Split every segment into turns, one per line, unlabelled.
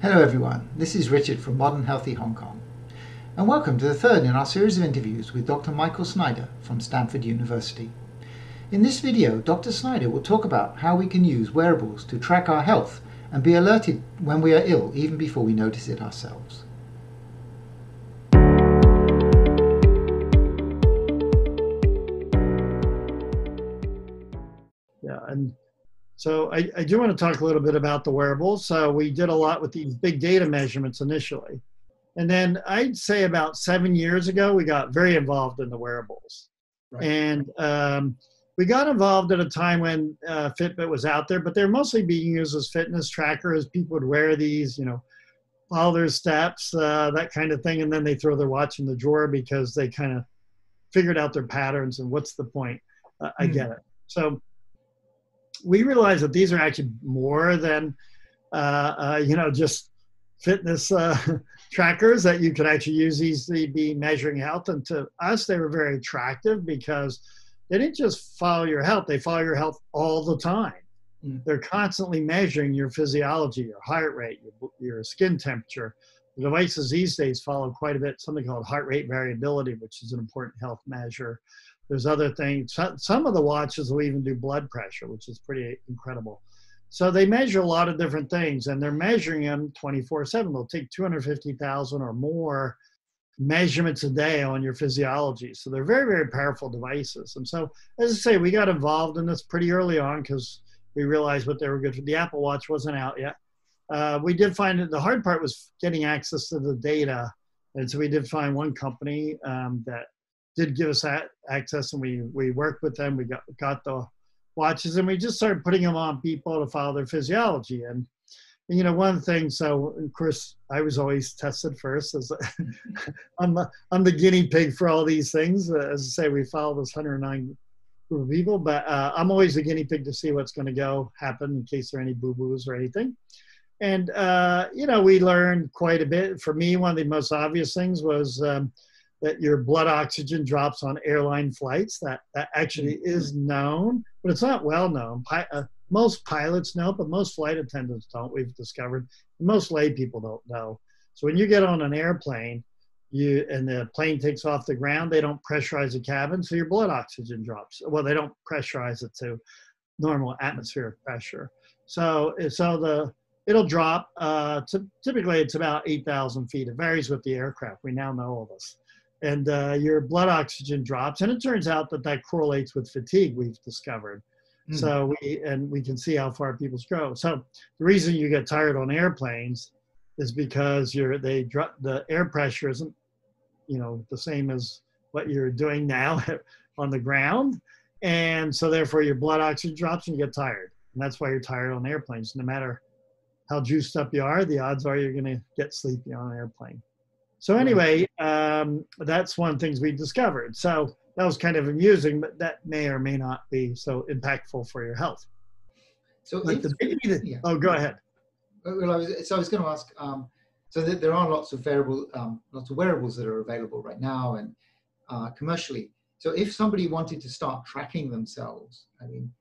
Hello everyone, this is Richard from Modern Healthy Hong Kong, and welcome to the third in our series of interviews with Dr. Michael Snyder from Stanford University. In this video, Dr. Snyder will talk about how we can use wearables to track our health and be alerted when we are ill even before we notice it ourselves.
Yeah, and so I do want to talk a little bit about the wearables. So we did a lot with these big data measurements initially. And then I'd say about 7 years ago, we got very involved in the wearables. Right. And we got involved at a time when Fitbit was out there, but they're mostly being used as fitness trackers. People would wear these, follow their steps, that kind of thing. And then they throw their watch in the drawer because they kind of figured out their patterns and what's the point? I get it. So we realized that these are actually more than, just fitness trackers that you could actually use easily be measuring health. And to us, they were very attractive because they didn't just follow your health, they follow your health all the time. They're constantly measuring your physiology, your heart rate, your skin temperature. The devices these days follow quite a bit, something called heart rate variability, which is an important health measure. There's other things. Some of the watches will even do blood pressure, which is pretty incredible. So they measure a lot of different things, and they're measuring them 24/7. They'll take 250,000 or more measurements a day on your physiology. So they're very, very powerful devices. And so, as I say, we got involved in this pretty early on because we realized what they were good for. The Apple Watch wasn't out yet. We did find that the hard part was getting access to the data. And so we did find one company that did give us access, and we worked with them. We got the watches, and we just started putting them on people to follow their physiology. And one thing, so of course I was always tested first as I'm the guinea pig for all these things. As I say, we follow this 109 group of people, but I'm always the guinea pig to see what's going to happen in case there are any boo-boos or anything. And we learned quite a bit. For me, one of the most obvious things was that your blood oxygen drops on airline flights. That actually is known, but it's not well known. Most pilots know, but most flight attendants don't, we've discovered. Most lay people don't know. So when you get on an airplane, and the plane takes off the ground, they don't pressurize the cabin, so your blood oxygen drops. Well, they don't pressurize it to normal atmospheric pressure. So it'll drop. Typically, it's about 8,000 feet. It varies with the aircraft. We now know all this. And your blood oxygen drops, and it turns out that correlates with fatigue, we've discovered. So we can see how far people go. So the reason you get tired on airplanes is because the air pressure isn't the same as what you're doing now on the ground, and so therefore your blood oxygen drops and you get tired. And that's why you're tired on airplanes. No matter how juiced up you are, the odds are you're going to get sleepy on an airplane. So anyway, that's one of the things we discovered. So that was kind of amusing, but that may or may not be so impactful for your health.
So
oh, go ahead.
Well, I was going to ask. So there are lots of wearables that are available right now and commercially. So if somebody wanted to start tracking themselves, I mean,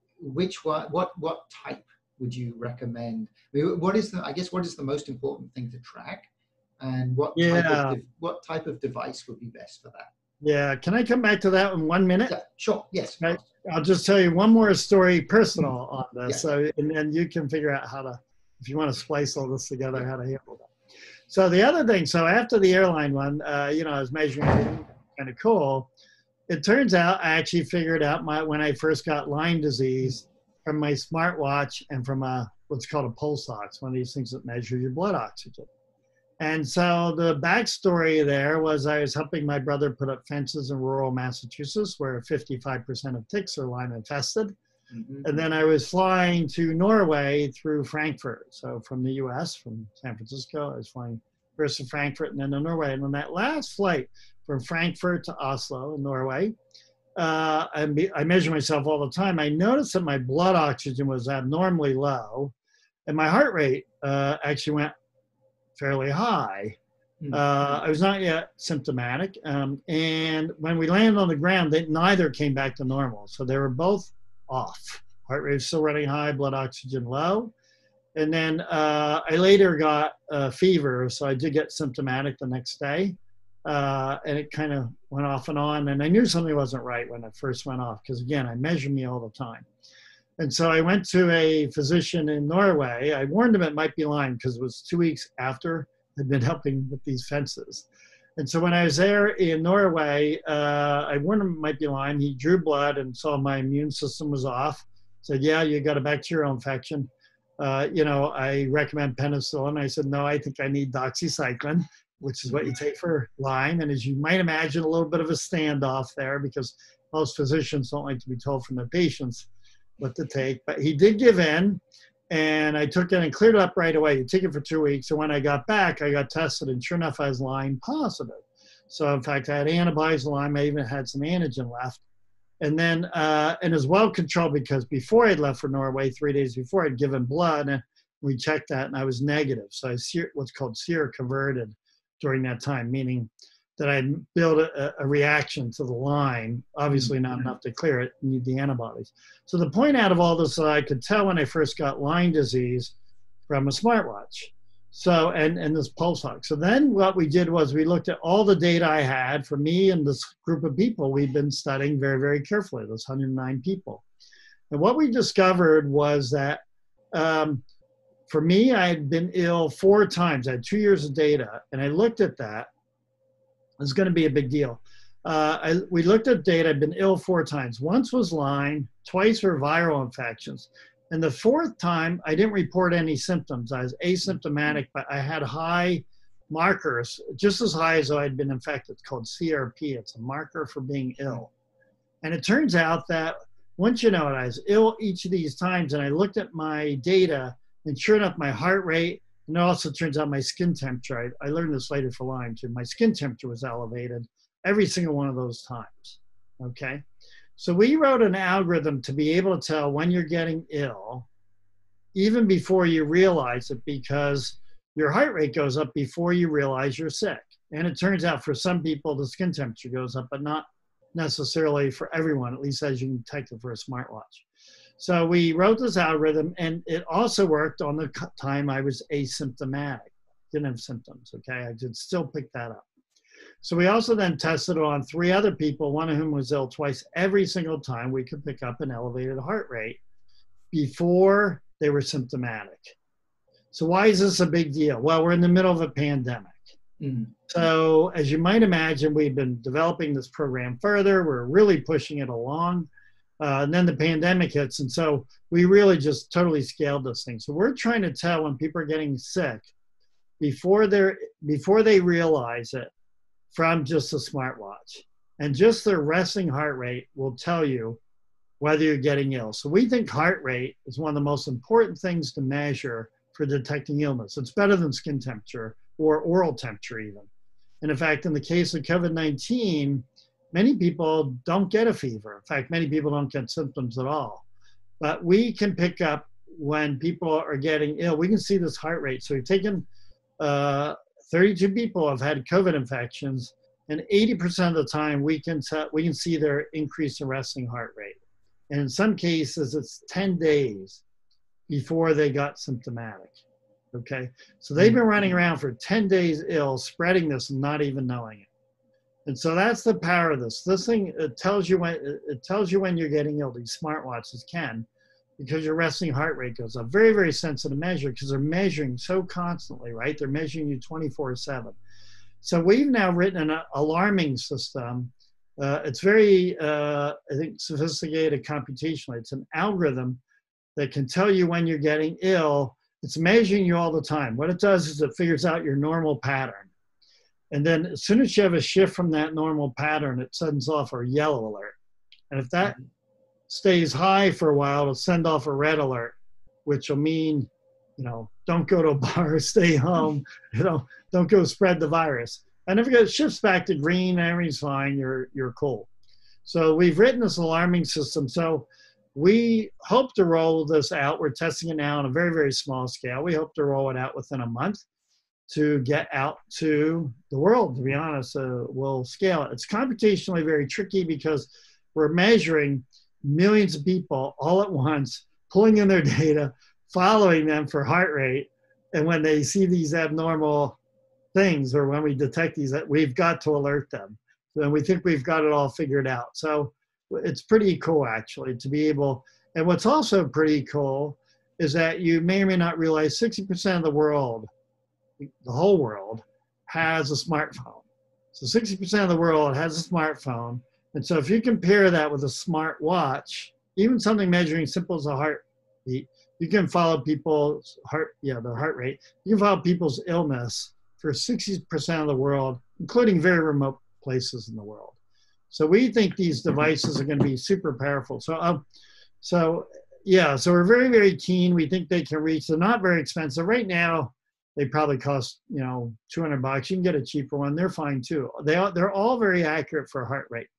what type would you recommend? I mean, what is the most important thing to track? And what type of device would be best for that?
Yeah, can I come back to that in 1 minute?
Yeah, sure, yes.
Right. I'll just tell you one more story personal on this, and then you can figure out how to, if you want to splice all this together, how to handle that. So the other thing, so after the airline one, I was measuring kind of cool. It turns out I actually figured out when I first got Lyme disease from my smartwatch and from what's called a pulse ox, one of these things that measure your blood oxygen. And so the backstory there was I was helping my brother put up fences in rural Massachusetts where 55% of ticks are Lyme infested. And then I was flying to Norway through Frankfurt. So from the US, from San Francisco, I was flying first to Frankfurt and then to Norway. And on that last flight from Frankfurt to Oslo in Norway, I measure myself all the time. I noticed that my blood oxygen was abnormally low and my heart rate actually went fairly high. I was not yet symptomatic. And when we landed on the ground, neither came back to normal. So they were both off. Heart rate was still running high, blood oxygen low. And then I later got a fever, so I did get symptomatic the next day. And it kind of went off and on. And I knew something wasn't right when it first went off, because again, I measure me all the time. And so I went to a physician in Norway. I warned him it might be Lyme because it was 2 weeks after I'd been helping with these fences. And so when I was there in Norway, I warned him it might be Lyme. He drew blood and saw my immune system was off. Said, yeah, you got a bacterial infection. I recommend penicillin. I said, no, I think I need doxycycline, which is what you take for Lyme. And as you might imagine, a little bit of a standoff there, because most physicians don't like to be told from their patients what to take. But he did give in, and I took it and cleared it up right away. You take it for 2 weeks. And when I got back, I got tested, and sure enough, I was Lyme positive. So in fact, I had antibodies to Lyme. I even had some antigen left. And then, and as well controlled, because before I'd left for Norway, 3 days before, I'd given blood, and we checked that, and I was negative. So I was what's called seroconverted during that time, meaning that I'd built a reaction to the Lyme, obviously not enough to clear it, you need the antibodies. So the point out of all this, I could tell when I first got Lyme disease from a smartwatch. So, and this pulse ox. So then what we did was we looked at all the data I had for me and this group of people we've been studying very, very carefully, those 109 people. And what we discovered was that for me, I had been ill 4 times. I had 2 years of data, and I looked at that. It's going to be a big deal. We looked at data. I've been ill 4 times. Once was Lyme, twice were viral infections. And the 4th time, I didn't report any symptoms. I was asymptomatic, but I had high markers, just as high as though I'd been infected. It's called CRP. It's a marker for being ill. And it turns out that once you know it, I was ill each of these times, and I looked at my data, and sure enough, my heart rate, and it also turns out my skin temperature, I learned this later for Lyme too, my skin temperature was elevated every single one of those times, okay? So we wrote an algorithm to be able to tell when you're getting ill, even before you realize it, because your heart rate goes up before you realize you're sick. And it turns out for some people, the skin temperature goes up, but not necessarily for everyone, at least as you can detect it for a smartwatch. So we wrote this algorithm, and it also worked on the time I was asymptomatic, didn't have symptoms, okay? I could still pick that up. So we also then tested it on 3 other people, one of whom was ill twice. Every single time we could pick up an elevated heart rate before they were symptomatic. So why is this a big deal? Well, we're in the middle of a pandemic. So as you might imagine, we've been developing this program further. We're really pushing it along. And then the pandemic hits. And so we really just totally scaled this thing. So we're trying to tell when people are getting sick before they realize it from just a smartwatch. And just their resting heart rate will tell you whether you're getting ill. So we think heart rate is one of the most important things to measure for detecting illness. It's better than skin temperature or oral temperature even. And in fact, in the case of COVID-19, many people don't get a fever. In fact, many people don't get symptoms at all. But we can pick up when people are getting ill. We can see this heart rate. So we've taken 32 people have had COVID infections, and 80% of the time we can see their increase in resting heart rate. And in some cases, it's 10 days before they got symptomatic, okay? So they've been running around for 10 days ill, spreading this and not even knowing it. And so that's the power of this. This thing, it tells you when you're getting ill. These smartwatches can, because your resting heart rate goes up. Very, very sensitive measure, because they're measuring so constantly, right? They're measuring you 24/7. So we've now written an alarming system. It's very, I think, sophisticated computationally. It's an algorithm that can tell you when you're getting ill. It's measuring you all the time. What it does is it figures out your normal pattern. And then as soon as you have a shift from that normal pattern, it sends off a yellow alert. And if that stays high for a while, it'll send off a red alert, which will mean, don't go to a bar, stay home, don't go spread the virus. And if it shifts back to green, everything's fine, you're cool. So we've written this alarming system. So we hope to roll this out. We're testing it now on a very, very small scale. We hope to roll it out within a month to get out to the world, to be honest. We'll scale it. It's computationally very tricky because we're measuring millions of people all at once, pulling in their data, following them for heart rate. And when they see these abnormal things, or when we detect these, we've got to alert them. And we think we've got it all figured out. So it's pretty cool, actually, to be able. And what's also pretty cool is that you may or may not realize 60% of the world, the whole world, has a smartphone. So 60% of the world has a smartphone. And so if you compare that with a smart watch, even something measuring simple as a heartbeat, you can follow people's their heart rate. You can follow people's illness for 60% of the world, including very remote places in the world. So we think these devices are going to be super powerful. So we're very, very keen. We think they can reach. They're not very expensive right now. They probably cost, $200. You can get a cheaper one. They're fine too. They're all very accurate for heart rate.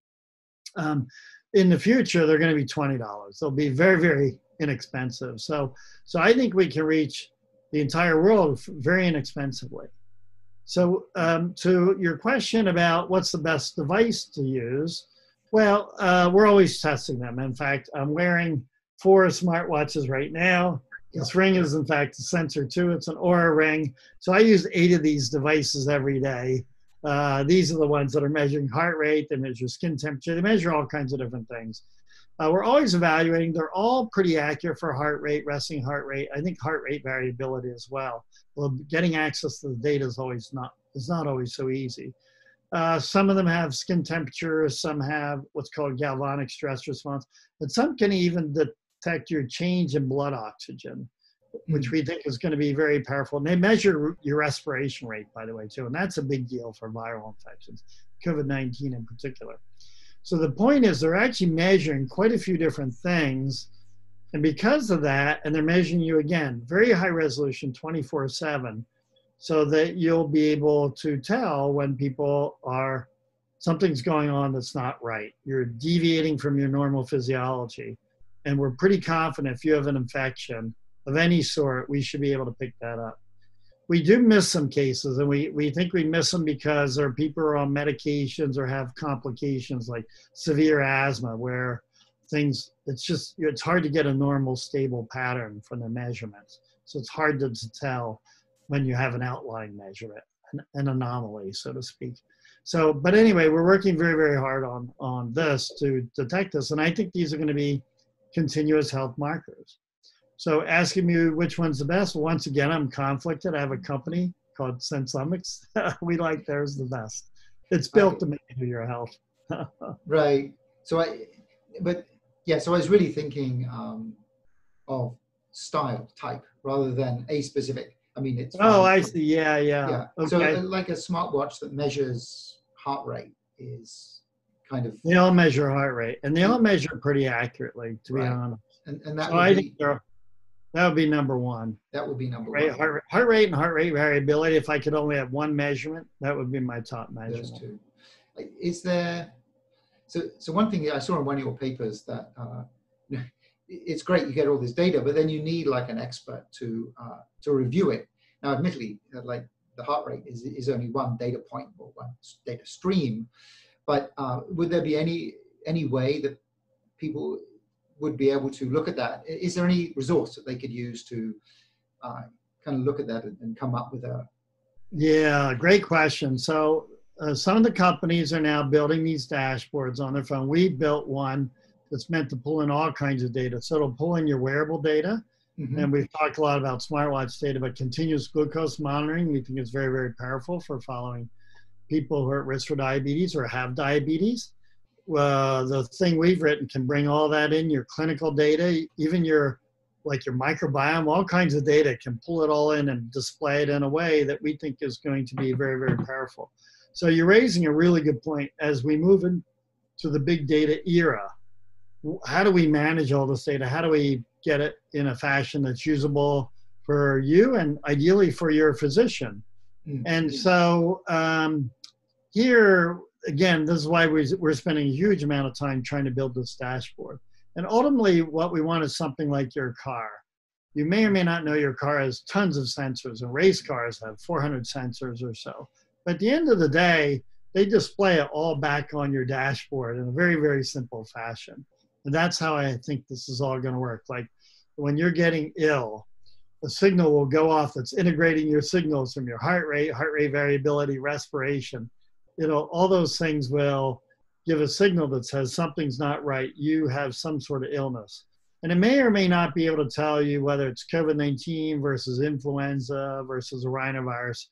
In the future, they're going to be $20. They'll be very, very inexpensive. So I think we can reach the entire world very inexpensively. So to your question about what's the best device to use, well, we're always testing them. In fact, I'm wearing 4 smartwatches right now. This ring is, in fact, a sensor too. It's an Oura ring. So I use 8 of these devices every day. These are the ones that are measuring heart rate. They measure skin temperature. They measure all kinds of different things. We're always evaluating. They're all pretty accurate for heart rate, resting heart rate. I think heart rate variability as well. Well, getting access to the data is not always so easy. Some of them have skin temperature. Some have what's called galvanic stress response. And some can even detect your change in blood oxygen, which we think is going to be very powerful. And they measure your respiration rate, by the way, too. And that's a big deal for viral infections, COVID-19 in particular. So the point is they're actually measuring quite a few different things. And because of that, and they're measuring you again, very high resolution, 24/7, so that you'll be able to tell when something's going on that's not right. You're deviating from your normal physiology. And we're pretty confident if you have an infection of any sort, we should be able to pick that up. We do miss some cases, and we think we miss them because there are people who are on medications or have complications like severe asthma, where it's hard to get a normal stable pattern from the measurements. So it's hard to tell when you have an outlying measurement, an anomaly, so to speak. So, but anyway, we're working very, very hard on this to detect this. And I think these are going to be continuous health markers. So asking me which one's the best, once again, I'm conflicted. I have a company called SenseOmics. We like theirs the best. It's built to measure your health.
Right. So I was really thinking of style, type, rather than a specific. I mean, it's.
Oh, I see. Yeah.
Okay. So like a smartwatch that measures heart rate is kind of.
They all measure heart rate, and they all measure pretty accurately, to be honest.
And that
so I think that would be number one.
That would be number
one. Heart rate and heart rate variability. If I could only have one measurement, that would be my top measurement.
Those two. Is there? So one thing I saw in one of your papers that it's great you get all this data, but then you need like an expert to review it. Now, admittedly, like the heart rate is only one data point or one data stream, but would there be any way that people would be able to look at that? Is there any resource that they could use to kind of look at that and come up with a?
Yeah, great question. So some of the companies are now building these dashboards on their phone. We built one that's meant to pull in all kinds of data. So it'll pull in your wearable data. Mm-hmm. And we've talked a lot about smartwatch data, but continuous glucose monitoring, we think is very, very powerful for following people who are at risk for diabetes or have diabetes. The thing we've written can bring all that in, your clinical data, even your microbiome, all kinds of data, can pull it all in and display it in a way that we think is going to be very, very powerful. So you're raising a really good point. As we move into the big data era, how do we manage all this data? How do we get it in a fashion that's usable for you and ideally for your physician? Mm-hmm. And so here, again, this is why we're spending a huge amount of time trying to build this dashboard. And ultimately, what we want is something like your car. You may or may not know your car has tons of sensors, and race cars have 400 sensors or so. But at the end of the day, they display it all back on your dashboard in a very, very simple fashion. And that's how I think this is all going to work. Like when you're getting ill, a signal will go off that's integrating your signals from your heart rate variability, respiration. All those things will give a signal that says something's not right. You have some sort of illness. And it may or may not be able to tell you whether it's COVID-19 versus influenza versus a rhinovirus.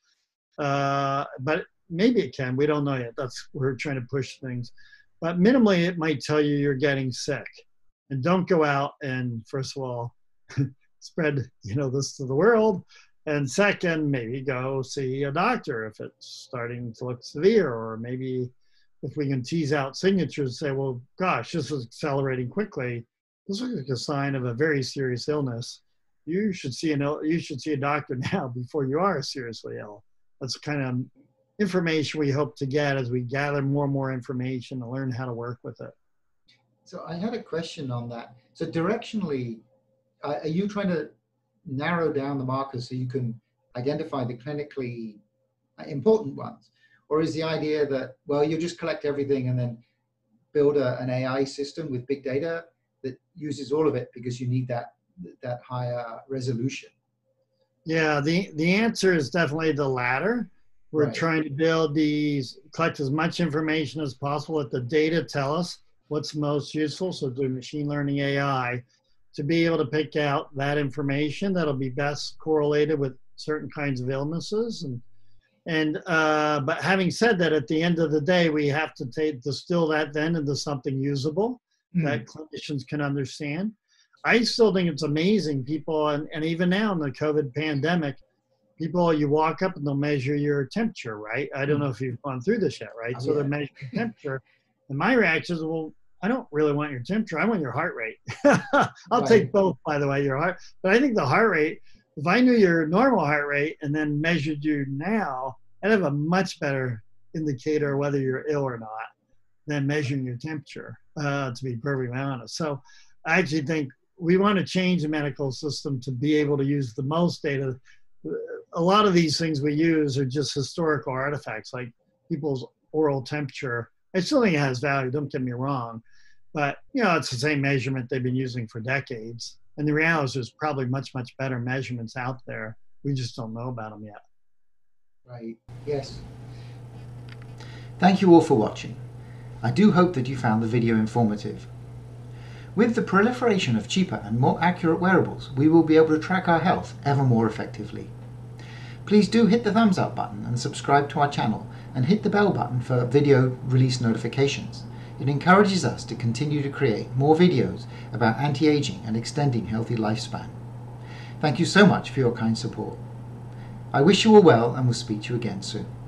But maybe it can. We don't know yet. We're trying to push things. But minimally, it might tell you you're getting sick. And don't go out and, first of all, spread this to the world. And second, maybe go see a doctor if it's starting to look severe, or maybe if we can tease out signatures, say, well, gosh, this is accelerating quickly. This looks like a sign of a very serious illness. You should see a doctor now before you are seriously ill. That's the kind of information we hope to get as we gather more and more information and learn how to work with it.
So I had a question on that. So directionally, are you trying to narrow down the markers so you can identify the clinically important ones? Or is the idea that, well, you just collect everything and then build an AI system with big data that uses all of it because you need that higher resolution?
Yeah, the answer is definitely the latter. We're
Right.
trying to collect as much information as possible, let the data tell us what's most useful. So do machine learning AI to be able to pick out that information that'll be best correlated with certain kinds of illnesses. But having said that, at the end of the day, we have to distill that then into something usable that clinicians can understand. I still think it's amazing. People, and even now in the COVID pandemic, you walk up and they'll measure your temperature, right? I don't know if you've gone through this yet, right? So they're measuring temperature. And my reaction is, well, I don't really want your temperature. I want your heart rate. I'll take both, by the way, your heart. But I think the heart rate, if I knew your normal heart rate and then measured you now, I'd have a much better indicator whether you're ill or not than measuring your temperature, to be perfectly honest. So I actually think we want to change the medical system to be able to use the most data. A lot of these things we use are just historical artifacts, like people's oral temperature. I still think it has value, don't get me wrong, but it's the same measurement they've been using for decades. And the reality is there's probably much, much better measurements out there. We just don't know about them yet.
Right, yes. Thank you all for watching. I do hope that you found the video informative. With the proliferation of cheaper and more accurate wearables, we will be able to track our health ever more effectively. Please do hit the thumbs up button and subscribe to our channel, and hit the bell button for video release notifications. It encourages us to continue to create more videos about anti-aging and extending healthy lifespan. Thank you so much for your kind support. I wish you all well and will speak to you again soon.